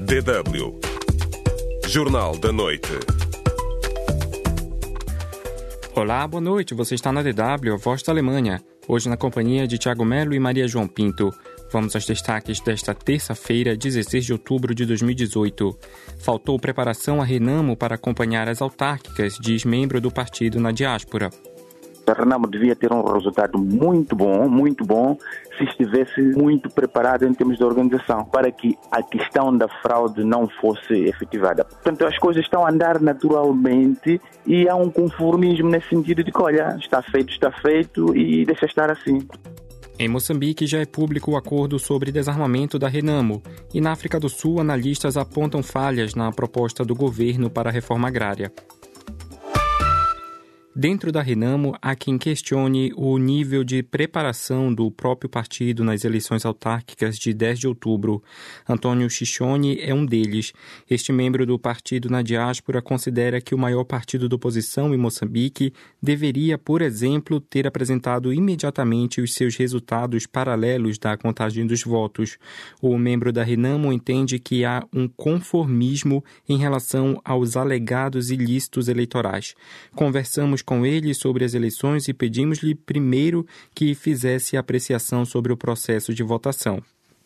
DW Jornal da Noite. Olá, boa noite. Você está na DW, a Voz da Alemanha. Hoje na companhia de Tiago Melo e Maria João Pinto. Vamos aos destaques desta terça-feira, 16 de outubro de 2018. Faltou preparação a Renamo para acompanhar as autárquicas, diz membro do partido na diáspora. A Renamo devia ter um resultado muito bom, se estivesse muito preparado em termos de organização, para que a questão da fraude não fosse efetivada. Portanto, as coisas estão a andar naturalmente e há um conformismo nesse sentido de que, olha, está feito e deixa estar assim. Em Moçambique já é público o acordo sobre desarmamento da Renamo e na África do Sul analistas apontam falhas na proposta do governo para a reforma agrária. Dentro da Renamo, há quem questione o nível de preparação do próprio partido nas eleições autárquicas de 10 de outubro. Antônio Chichone é um deles. Este membro do partido na diáspora considera que o maior partido da oposição em Moçambique deveria, por exemplo, ter apresentado imediatamente os seus resultados paralelos da contagem dos votos. O membro da Renamo entende que há um conformismo em relação aos alegados ilícitos eleitorais. Conversamos com ele sobre as eleições e pedimos-lhe primeiro que fizesse a apreciação sobre o processo de votação.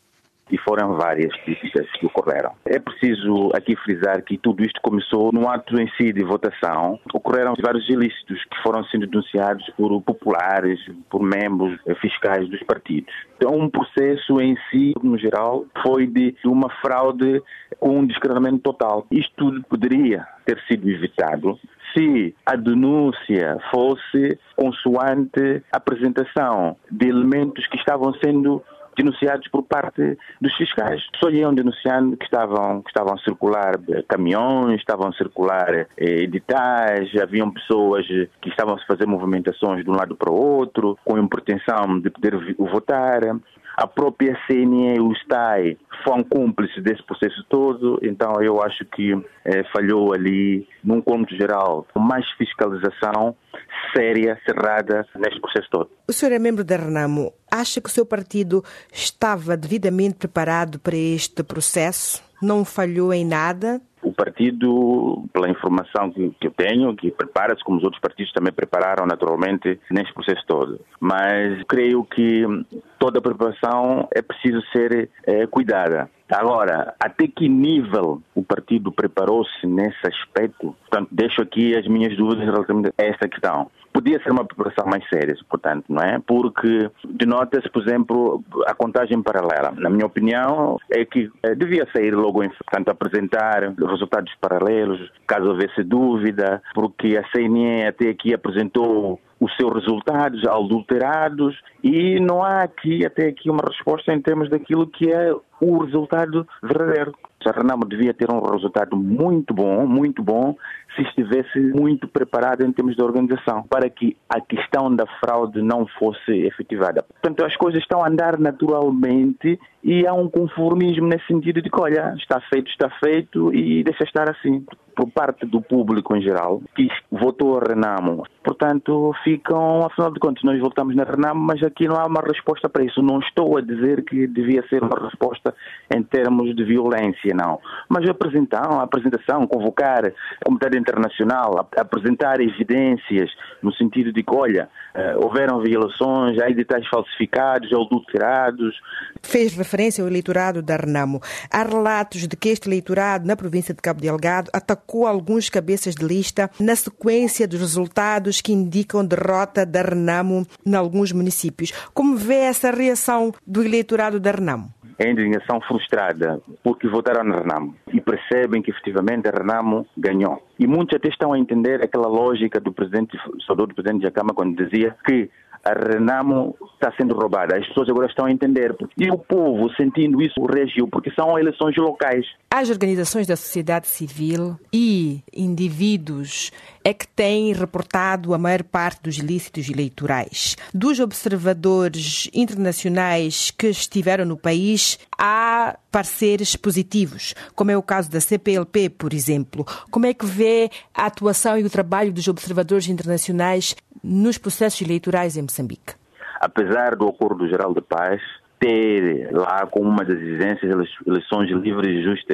E foram várias críticas que ocorreram. É preciso aqui frisar que tudo isto começou no ato em si de votação. Ocorreram vários ilícitos que foram sendo denunciados por populares, por membros fiscais dos partidos. Então, um processo em si, no geral, foi de uma fraude com um descrédito total. Isto tudo poderia ter sido evitado se a denúncia fosse consoante a apresentação de elementos que estavam sendo denunciados por parte dos fiscais. Só iam denunciando que estavam a circular caminhões, estavam a circular editais, haviam pessoas que estavam a fazer movimentações de um lado para o outro, com a pretensão de poder votar. A própria CNE e o STAI foram cúmplices desse processo todo, então eu acho que falhou ali, num cômputo geral, mais fiscalização séria, cerrada neste processo todo. O senhor é membro da Renamo. Acha que o seu partido estava devidamente preparado para este processo? Não falhou em nada? O partido, pela informação que eu tenho, que prepara-se, como os outros partidos também prepararam naturalmente neste processo todo. Mas creio que toda a preparação é preciso ser cuidada. Agora, até que nível o partido preparou-se nesse aspecto? Portanto, deixo aqui as minhas dúvidas relativamente a esta questão. Podia ser uma preparação mais séria, portanto, não é? Porque denota-se, por exemplo, a contagem paralela. Na minha opinião, é que devia sair logo, portanto, apresentar resultados paralelos, caso houvesse dúvida, porque a CNE até aqui apresentou os seus resultados adulterados e não há até aqui uma resposta em termos daquilo que é o resultado verdadeiro. A Renamo devia ter um resultado muito bom, se estivesse muito preparado em termos de organização, para que a questão da fraude não fosse efetivada. Portanto, as coisas estão a andar naturalmente e há um conformismo nesse sentido de que, olha, está feito e deixa estar assim. Por parte do público em geral, que votou a Renamo. Portanto, afinal de contas, nós votamos na Renamo, mas aqui não há uma resposta para isso. Não estou a dizer que devia ser uma resposta em termos de violência, não. Mas a apresentação, convocar a comunidade internacional, apresentar evidências no sentido de que, olha, houveram violações, há editais falsificados, adulterados. Fez referência ao eleitorado da Renamo. Há relatos de que este eleitorado na província de Cabo Delgado atacou alguns cabeças de lista na sequência dos resultados que indicam derrota da Renamo em alguns municípios. Como vê essa reação do eleitorado da Renamo? É indignação frustrada, porque votaram na Renamo e percebem que efetivamente a Renamo ganhou. E muitos até estão a entender aquela lógica do saudoso presidente Jacama, quando dizia que a Renamo está sendo roubada. As pessoas agora estão a entender. E o povo, sentindo isso, reagiu, porque são eleições locais. As organizações da sociedade civil e indivíduos é que têm reportado a maior parte dos ilícitos eleitorais. Dos observadores internacionais que estiveram no país, há pareceres positivos, como é o caso da CPLP, por exemplo. Como é que vê a atuação e o trabalho dos observadores internacionais nos processos eleitorais em Moçambique? Apesar do Acordo Geral de Paz ter lá como uma das exigências eleições livres e justas,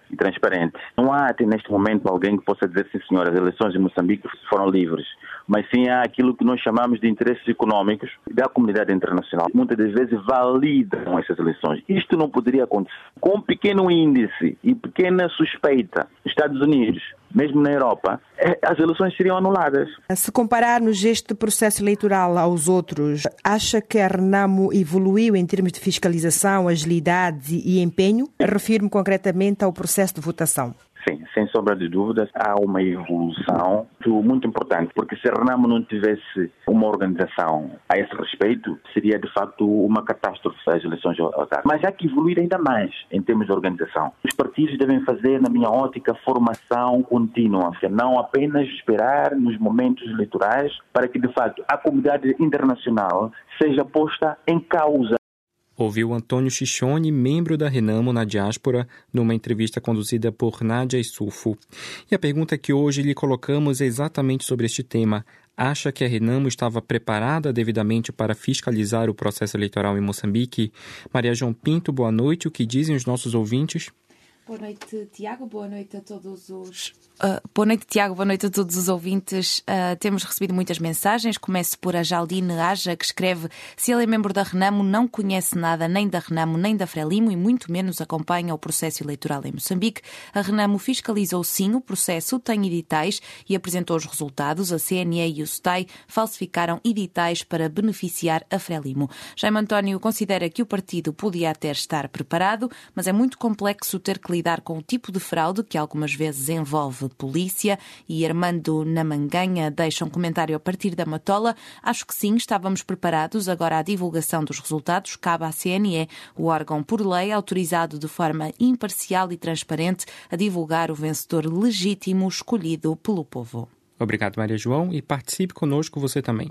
e transparente. Não há até neste momento alguém que possa dizer, sim senhor, as eleições em Moçambique foram livres, mas sim há aquilo que nós chamamos de interesses econômicos da comunidade internacional. Muitas das vezes validam essas eleições. Isto não poderia acontecer. Com um pequeno índice e pequena suspeita, nos Estados Unidos, mesmo na Europa, as eleições seriam anuladas. Se compararmos este processo eleitoral aos outros, acha que a Renamo evoluiu em termos de fiscalização, agilidade e empenho? Refiro-me concretamente ao processo de votação. Sim, sem sombra de dúvidas, há uma evolução muito importante, porque se a Renamo não tivesse uma organização a esse respeito, seria de facto uma catástrofe as eleições autárquicas. Mas há que evoluir ainda mais em termos de organização. Os partidos devem fazer, na minha ótica, formação contínua, não apenas esperar nos momentos eleitorais para que, de facto, a comunidade internacional seja posta em causa. Ouviu Antônio Chichone, membro da Renamo na diáspora, numa entrevista conduzida por Nádia Issoufo. E a pergunta que hoje lhe colocamos é exatamente sobre este tema. Acha que a Renamo estava preparada devidamente para fiscalizar o processo eleitoral em Moçambique? Maria João Pinto, boa noite. O que dizem os nossos ouvintes? Boa noite, Tiago. Boa noite a todos os... Boa noite, Tiago. Boa noite a todos os ouvintes. Temos recebido muitas mensagens. Começo por a Jaldine Aja, que escreve: se ele é membro da Renamo, não conhece nada nem da Renamo nem da Frelimo e muito menos acompanha o processo eleitoral em Moçambique. A Renamo fiscalizou sim o processo, tem editais e apresentou os resultados. A CNE e o STAI falsificaram editais para beneficiar a Frelimo. Jaime António considera que o partido podia até estar preparado, mas é muito complexo ter que lidar com o tipo de fraude que algumas vezes envolve polícia. E Armando Namanganha deixa um comentário a partir da Matola: acho que sim, estávamos preparados. Agora a divulgação dos resultados cabe à CNE, o órgão por lei autorizado de forma imparcial e transparente a divulgar o vencedor legítimo escolhido pelo povo. Obrigado, Maria João, e participe conosco você também.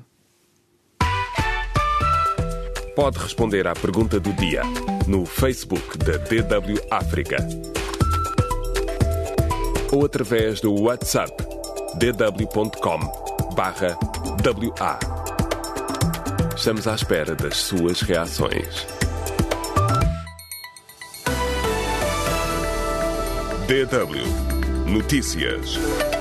Pode responder à pergunta do dia no Facebook da DW África ou através do WhatsApp dw.com/WA. Estamos à espera das suas reações. DW Notícias.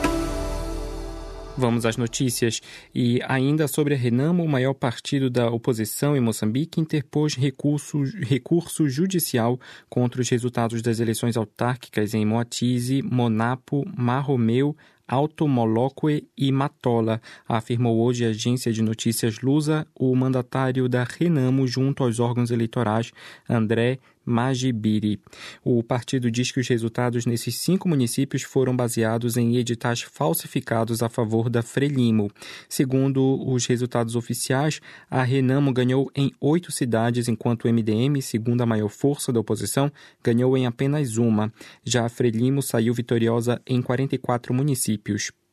Vamos às notícias. E ainda sobre a Renamo, o maior partido da oposição em Moçambique interpôs recurso judicial contra os resultados das eleições autárquicas em Moatize, Monapo, Marromeu, Alto Moloque e Matola, afirmou hoje a agência de notícias Lusa, o mandatário da Renamo junto aos órgãos eleitorais, André Magibiri. O partido diz que os resultados nesses 5 municípios foram baseados em editais falsificados a favor da Frelimo. Segundo os resultados oficiais, a Renamo ganhou em 8 cidades, enquanto o MDM, segunda maior força da oposição, ganhou em apenas uma. Já a Frelimo saiu vitoriosa em 44 municípios.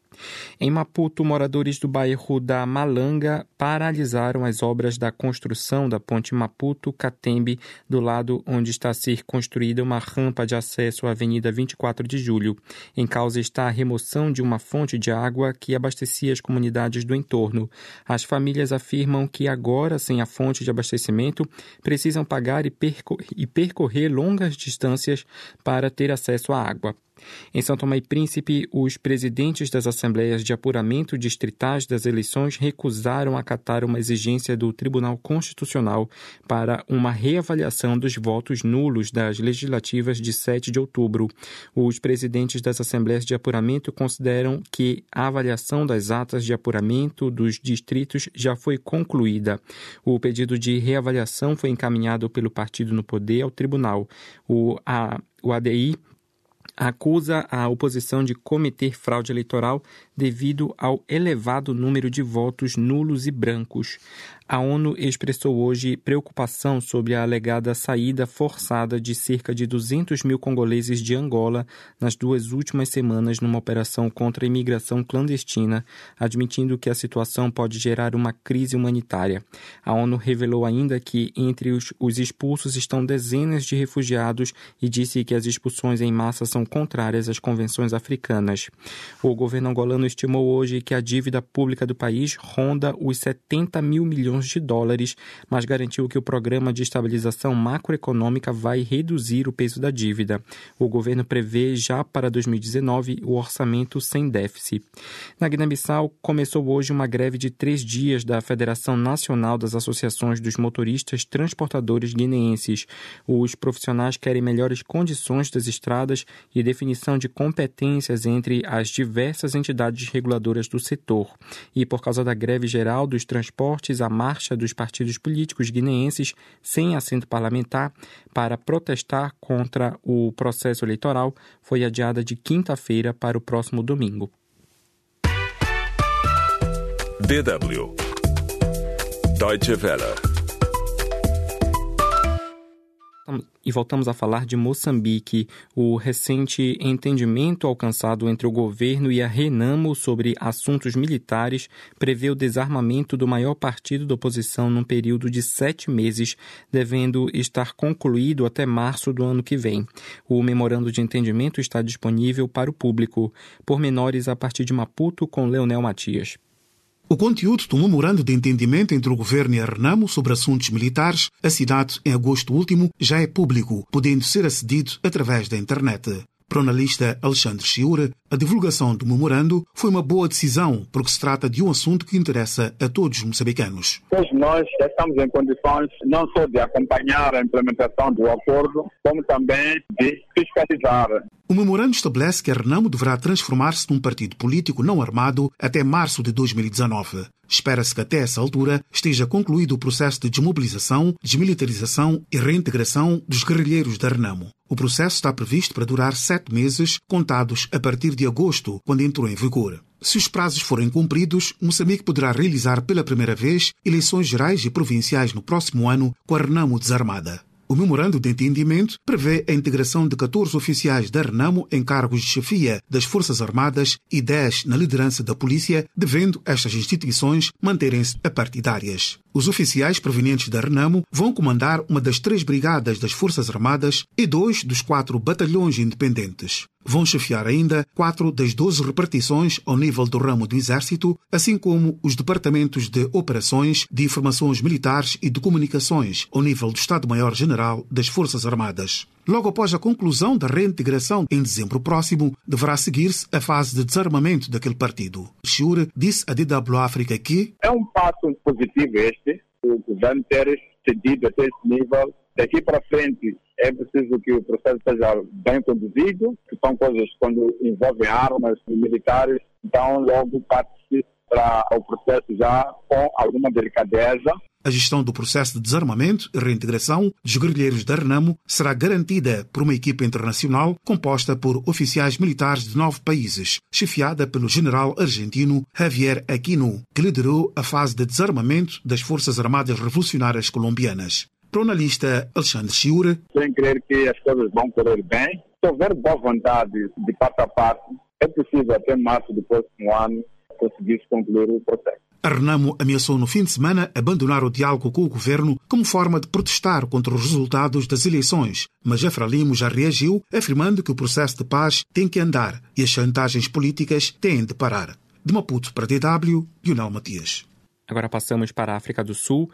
Em Maputo, moradores do bairro da Malanga paralisaram as obras da construção da ponte Maputo-Catembe, do lado onde está a ser construída uma rampa de acesso à Avenida 24 de Julho. Em causa está a remoção de uma fonte de água que abastecia as comunidades do entorno. As famílias afirmam que agora, sem a fonte de abastecimento, precisam pagar e percorrer longas distâncias para ter acesso à água. Em São Tomé e Príncipe, os presidentes das assembleias de apuramento distritais das eleições recusaram acatar uma exigência do Tribunal Constitucional para uma reavaliação dos votos nulos das legislativas de 7 de outubro. Os presidentes das assembleias de apuramento consideram que a avaliação das atas de apuramento dos distritos já foi concluída. O pedido de reavaliação foi encaminhado pelo partido no poder ao tribunal. O ADI acusa a oposição de cometer fraude eleitoral devido ao elevado número de votos nulos e brancos. A ONU expressou hoje preocupação sobre a alegada saída forçada de cerca de 200 mil congoleses de Angola nas 2 últimas semanas numa operação contra a imigração clandestina, admitindo que a situação pode gerar uma crise humanitária. A ONU revelou ainda que entre os expulsos estão dezenas de refugiados e disse que as expulsões em massa são contrárias às convenções africanas. O governo angolano estimou hoje que a dívida pública do país ronda os 70 mil milhões bilhões de dólares, mas garantiu que o programa de estabilização macroeconômica vai reduzir o peso da dívida. O governo prevê já para 2019 o orçamento sem déficit. Na Guiné-Bissau, começou hoje uma greve de 3 dias da Federação Nacional das Associações dos Motoristas Transportadores Guineenses. Os profissionais querem melhores condições das estradas e definição de competências entre as diversas entidades reguladoras do setor. E por causa da greve geral dos transportes, a marcha dos partidos políticos guineenses sem assento parlamentar para protestar contra o processo eleitoral foi adiada de quinta-feira para o próximo domingo. DW Deutsche Welle. E voltamos a falar de Moçambique. O recente entendimento alcançado entre o governo e a Renamo sobre assuntos militares prevê o desarmamento do maior partido da oposição num período de 7 meses, devendo estar concluído até março do ano que vem. O memorando de entendimento está disponível para o público. Pormenores a partir de Maputo, com Leonel Matias. O conteúdo do memorando de entendimento entre o governo e a Renamo sobre assuntos militares, assinado em agosto último, já é público, podendo ser acedido através da internet. Para o analista Alexandre Chiura, a divulgação do memorando foi uma boa decisão, porque se trata de um assunto que interessa a todos os moçambicanos. Todos nós já estamos em condições não só de acompanhar a implementação do acordo, como também de fiscalizar. O memorando estabelece que a Renamo deverá transformar-se num partido político não armado até março de 2019. Espera-se que até essa altura esteja concluído o processo de desmobilização, desmilitarização e reintegração dos guerrilheiros da Renamo. O processo está previsto para durar 7 meses, contados a partir de agosto, quando entrou em vigor. Se os prazos forem cumpridos, Moçambique poderá realizar pela primeira vez eleições gerais e provinciais no próximo ano com a Renamo desarmada. O memorando de entendimento prevê a integração de 14 oficiais da Renamo em cargos de chefia das Forças Armadas e 10 na liderança da polícia, devendo estas instituições manterem-se apartidárias. Os oficiais provenientes da Renamo vão comandar uma das 3 brigadas das Forças Armadas e 2 dos 4 batalhões independentes. Vão chefiar ainda 4 das 12 repartições ao nível do ramo do Exército, assim como os departamentos de operações, de informações militares e de comunicações ao nível do Estado-Maior-General das Forças Armadas. Logo após a conclusão da reintegração em dezembro próximo, deverá seguir-se a fase de desarmamento daquele partido. Chiure disse à DW África que é um passo positivo o governo ter cedido até esse nível. Daqui para frente é preciso que o processo seja bem conduzido, que são coisas quando envolvem armas militares, então logo parte-se para o processo já com alguma delicadeza. A gestão do processo de desarmamento e reintegração dos guerrilheiros da Renamo será garantida por uma equipe internacional composta por oficiais militares de 9 países, chefiada pelo general argentino Javier Aquino, que liderou a fase de desarmamento das Forças Armadas Revolucionárias Colombianas. Para o analista Alexandre Chiura, sem crer que as coisas vão correr bem, se houver boa vontade de parte a parte, é possível até março do próximo ano conseguir concluir o processo. A Renamo ameaçou no fim de semana abandonar o diálogo com o governo como forma de protestar contra os resultados das eleições, mas a Frelimo já reagiu, afirmando que o processo de paz tem que andar e as chantagens políticas têm de parar. De Maputo para DW, Leonel Matias. Agora passamos para a África do Sul.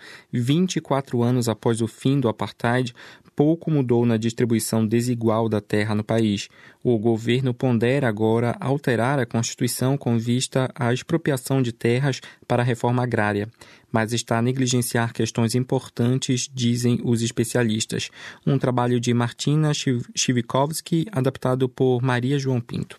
24 anos após o fim do apartheid, pouco mudou na distribuição desigual da terra no país. O governo pondera agora alterar a Constituição com vista à expropriação de terras para a reforma agrária, mas está a negligenciar questões importantes, dizem os especialistas. Um trabalho de Martina Chivikovski, adaptado por Maria João Pinto.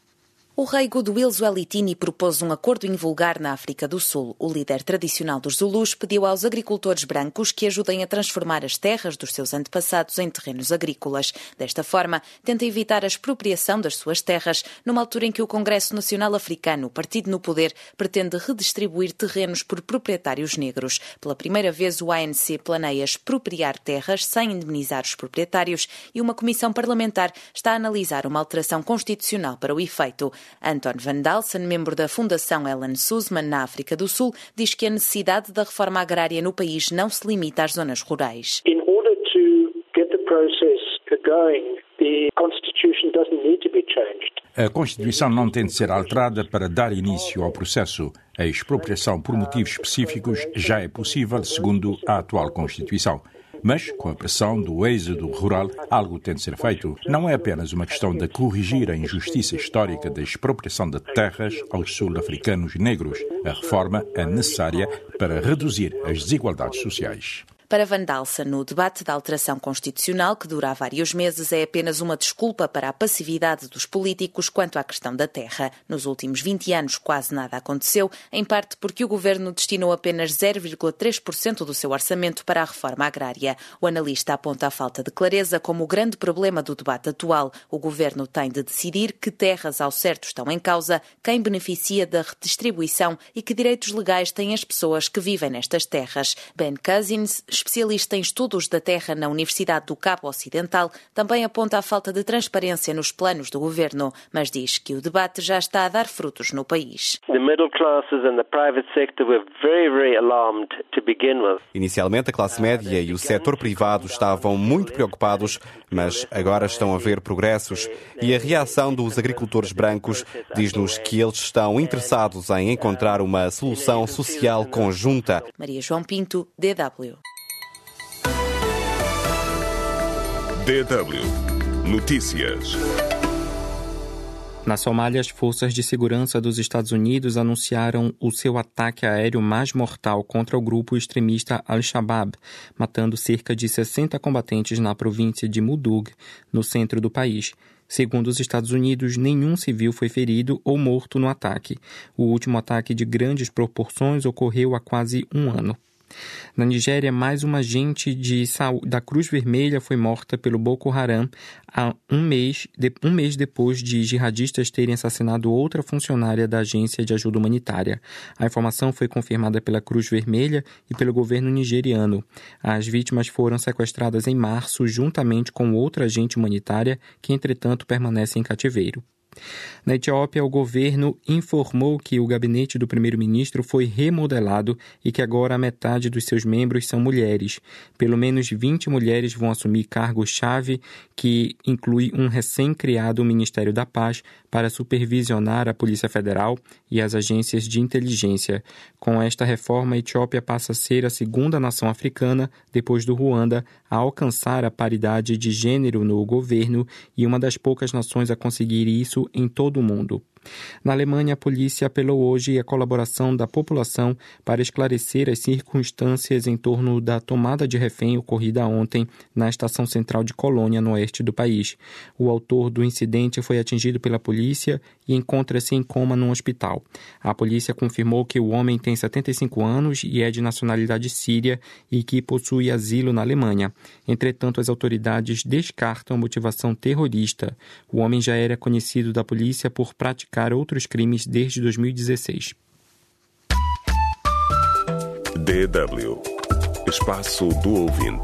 O rei Goodwill Zwelithini propôs um acordo invulgar na África do Sul. O líder tradicional dos Zulus pediu aos agricultores brancos que ajudem a transformar as terras dos seus antepassados em terrenos agrícolas. Desta forma, tenta evitar a expropriação das suas terras, numa altura em que o Congresso Nacional Africano, o partido no poder, pretende redistribuir terrenos por proprietários negros. Pela primeira vez, o ANC planeia expropriar terras sem indemnizar os proprietários e uma comissão parlamentar está a analisar uma alteração constitucional para o efeito. Anton van Dalsen, membro da Fundação Ellen Suzman na África do Sul, diz que a necessidade da reforma agrária no país não se limita às zonas rurais. In order to get the process A Constituição não tem de ser alterada para dar início ao processo. A expropriação por motivos específicos já é possível, segundo a atual Constituição. Mas, com a pressão do êxodo rural, algo tem de ser feito. Não é apenas uma questão de corrigir a injustiça histórica da expropriação de terras aos sul-africanos negros. A reforma é necessária para reduzir as desigualdades sociais. Para Van Dalsen, o debate da alteração constitucional, que dura há vários meses, é apenas uma desculpa para a passividade dos políticos quanto à questão da terra. Nos últimos 20 anos quase nada aconteceu, em parte porque o governo destinou apenas 0,3% do seu orçamento para a reforma agrária. O analista aponta a falta de clareza como o grande problema do debate atual. O governo tem de decidir que terras ao certo estão em causa, quem beneficia da redistribuição e que direitos legais têm as pessoas que vivem nestas terras. Ben Cousins, especialista em estudos da terra na Universidade do Cabo Ocidental, também aponta a falta de transparência nos planos do governo, mas diz que o debate já está a dar frutos no país. Inicialmente, a classe média e o setor privado estavam muito preocupados, mas agora estão a ver progressos. E a reação dos agricultores brancos diz-nos que eles estão interessados em encontrar uma solução social conjunta. Maria João Pinto, DW. DW Notícias. Na Somália, as forças de segurança dos Estados Unidos anunciaram o seu ataque aéreo mais mortal contra o grupo extremista Al-Shabaab, matando cerca de 60 combatentes na província de Mudug, no centro do país. Segundo os Estados Unidos, nenhum civil foi ferido ou morto no ataque. O último ataque de grandes proporções ocorreu há quase um ano. Na Nigéria, mais uma agente da Cruz Vermelha foi morta pelo Boko Haram há um mês depois de jihadistas terem assassinado outra funcionária da agência de ajuda humanitária. A informação foi confirmada pela Cruz Vermelha e pelo governo nigeriano. As vítimas foram sequestradas em março, juntamente com outra agente humanitária, que, entretanto, permanece em cativeiro. Na Etiópia, o governo informou que o gabinete do primeiro-ministro foi remodelado e que agora a metade dos seus membros são mulheres. Pelo menos 20 mulheres vão assumir cargos-chave, que inclui um recém-criado Ministério da Paz para supervisionar a Polícia Federal e as agências de inteligência. Com esta reforma, a Etiópia passa a ser a segunda nação africana, depois do Ruanda, a alcançar a paridade de gênero no governo e uma das poucas nações a conseguir isso em todo o mundo. Na Alemanha, a polícia apelou hoje à colaboração da população para esclarecer as circunstâncias em torno da tomada de refém ocorrida ontem na estação central de Colônia, no oeste do país. O autor do incidente foi atingido pela polícia e encontra-se em coma num hospital. A polícia confirmou que o homem tem 75 anos e é de nacionalidade síria e que possui asilo na Alemanha. Entretanto, as autoridades descartam motivação terrorista. O homem já era conhecido da polícia por praticar outros crimes desde 2016. DW Espaço do Ouvinte.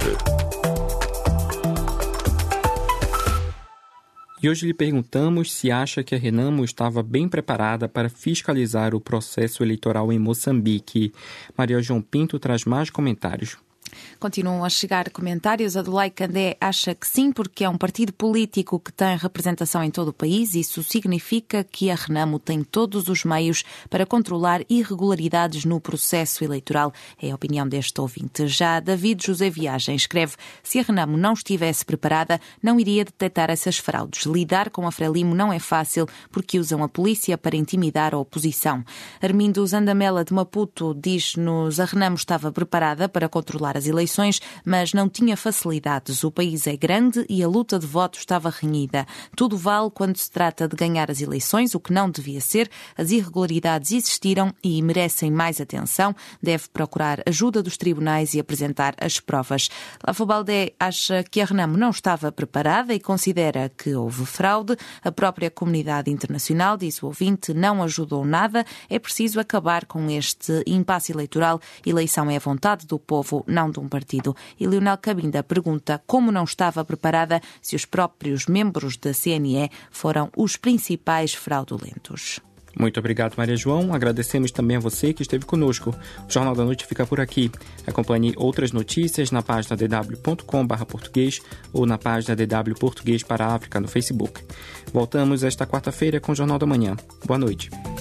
E hoje lhe perguntamos se acha que a Renamo estava bem preparada para fiscalizar o processo eleitoral em Moçambique. Maria João Pinto traz mais comentários. Continuam a chegar comentários. Adolai Candé acha que sim, porque é um partido político que tem representação em todo o país. Isso significa que a Renamo tem todos os meios para controlar irregularidades no processo eleitoral. É a opinião deste ouvinte. Já David José Viagem escreve: se a Renamo não estivesse preparada, não iria detectar essas fraudes. Lidar com a Frelimo não é fácil, porque usam a polícia para intimidar a oposição. Armindo Zandamela de Maputo diz-nos: a Renamo estava preparada para controlar as eleições, mas não tinha facilidades. O país é grande e a luta de votos estava renhida. Tudo vale quando se trata de ganhar as eleições, o que não devia ser. As irregularidades existiram e merecem mais atenção. Deve procurar ajuda dos tribunais e apresentar as provas. Lafobaldé acha que a Renamo não estava preparada e considera que houve fraude. A própria comunidade internacional, diz o ouvinte, não ajudou nada. É preciso acabar com este impasse eleitoral. Eleição é a vontade do povo, não de um partido. E Leonel Cabinda pergunta como não estava preparada se os próprios membros da CNE foram os principais fraudulentos. Muito obrigado, Maria João. Agradecemos também a você que esteve conosco. O Jornal da Noite fica por aqui. Acompanhe outras notícias na página dw.com/português ou na página DW Português para a África no Facebook. Voltamos esta quarta-feira com o Jornal da Manhã. Boa noite.